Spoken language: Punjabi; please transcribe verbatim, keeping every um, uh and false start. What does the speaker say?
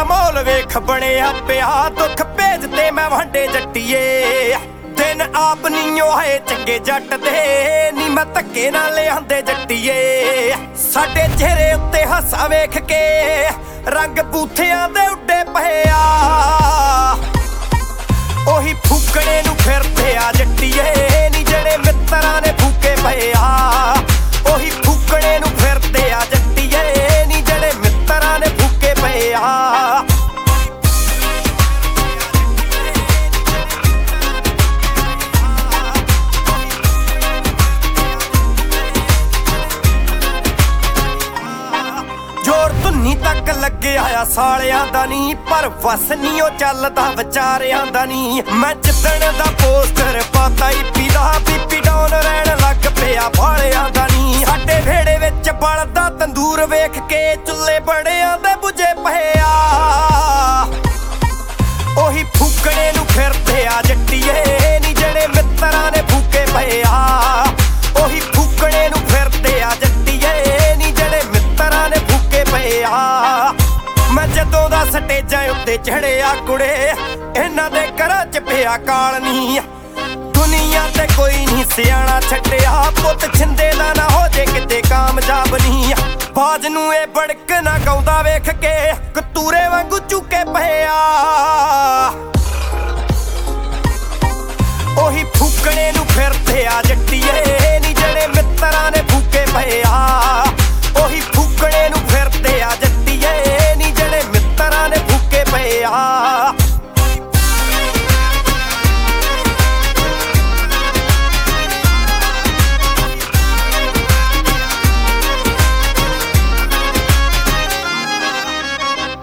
ਦਾ ਮੋਲ ਵੇਖ ਬਣਿਆ ਪਿਆ ਦੁੱਖ ਭੇਜਦੇ ਮੈਂ ਵਾਂਡੇ ਜੱਟੀਏ ਦਿਨ ਆਪ ਨੀਓ ਆਏ ਚੰਗੇ ਜੱਟ ਦੇ ਨੀ ਮੈਂ ਧੱਕੇ ਨਾਲ ਲਿਆਂਦੇ ਜੱਟੀਏ ਸਾਡੇ ਚਿਹਰੇ ਉੱਤੇ ਹਾਸਾ ਵੇਖ ਕੇ ਰੰਗ ਬੂਥਿਆਂ ਦੇ ਉੱਡੇ ਪਏ ਆ ਉਹੀ ਫੂਕਣੇ ਨੂੰ ਫਿਰਦੇ ਆ ਜੱਟੀਏ ਨੀ ਜਿਹੜੇ ਮਿੱਤਰਾਂ ਨੇ ਫੂਕੇ ਪਏ ਆ ਉਹੀ ਫੂਕਣੇ ਨੂੰ ਫਿਰਦੇ ਆ ਜੱਟੀਏ ਨੀ ਜਿਹੜੇ ਮਿੱਤਰਾਂ ਨੇ ਫੂਕੇ ਪਏ ਆ ਜੋਰ ਧੁੰਨੀ ਤੱਕ ਲੱਗਿਆ ਆ ਸਾਲਿਆਂ ਦਾ ਨੀ ਪਰ ਵਸ ਨੀ ਉਹ ਚੱਲਦਾ ਵਿਚਾਰਿਆਂ ਦਾ ਨੀ ਮੈਂ ਜਿੱਦਣ ਦਾ ਪੋਸਟਰ ਪਾਤਾ ਈਪੀ ਦਾ ਬੀਪੀ ਡਾਊਨ ਰਹਿਣ ਲੱਗ ਪਿਆ ਵਾਲਿਆਂ ਦਾ ਨੀ ਸਾਡੇ ਵਿਹੜੇ ਵਿੱਚ ਬਲਦਾ ਤੰਦੂਰ ਵੇਖ ਕੇ ਚੁੱਲ੍ਹੇ ਬੜਿਆਂ ਦੇ ਬੁਝੇ ਪਏ ਆ ਉਹੀ ਫੂਕਣੇ ਨੂੰ ਫਿਰਦੇ ਆ ਜੱਟੀਏ ਨੀ ਜਿਹੜੇ ਮਿੱਤਰਾਂ ਨੇ ਫੂਕੇ ਪਏ ਆ ਉਹੀ ਫੂਕਣੇ ਨੂੰ ਫਿਰਦੇ ਆ ਜੱਟੀਏ ਨੀ ਜਿਹੜੇ ਮਿੱਤਰਾਂ ਨੇ ਫੂਕੇ ਪਏ ਆ ਮੈਂ ਜਦੋਂ ਦਾ ਸਟੇਜਾਂ ਉੱਤੇ ਚੜਿਆ ਕੁੜੇ ਇਹਨਾਂ ਦੇ ਘਰਾਂ 'ਚ ਪਿਆ ਕਾਲ ਨੀ ਦੁਨੀਆ ਤੇ ਕੋਈ ਨਹੀਂ ਸਿਆਣਾ ਛੱਡਿਆ ਪੁੱਤ ਛਿੰਦੇ ਦਾ ਨਾ ਹੋ ਜੇ ਕਿਤੇ ਕਾਮਯਾਬ ਨਹੀਂ ਬਾਜ ਨੂੰ ਇਹ ਬੜਕ ਨਾ ਗਾਉਂਦਾ ਵੇਖ ਕੇ ਕਤੂਰੇ ਵਾਂਗੂ ਚੁੱਕੇ ਪਏ ਆ